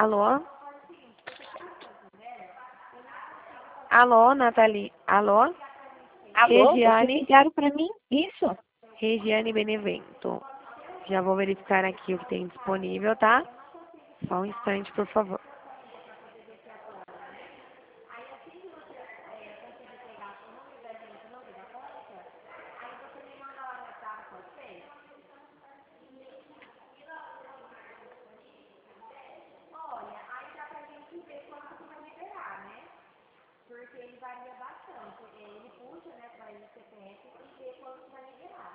Alô? Alô, Nathalie? Alô? Alô, vocês Regiane? ligaram para mim? Isso? Regiane Benevento. Já vou verificar aqui o que tem disponível, tá? Só um instante, por favor. Porque ele varia bastante. Ele puxa, né, para o CPF e vê quanto vai liberar.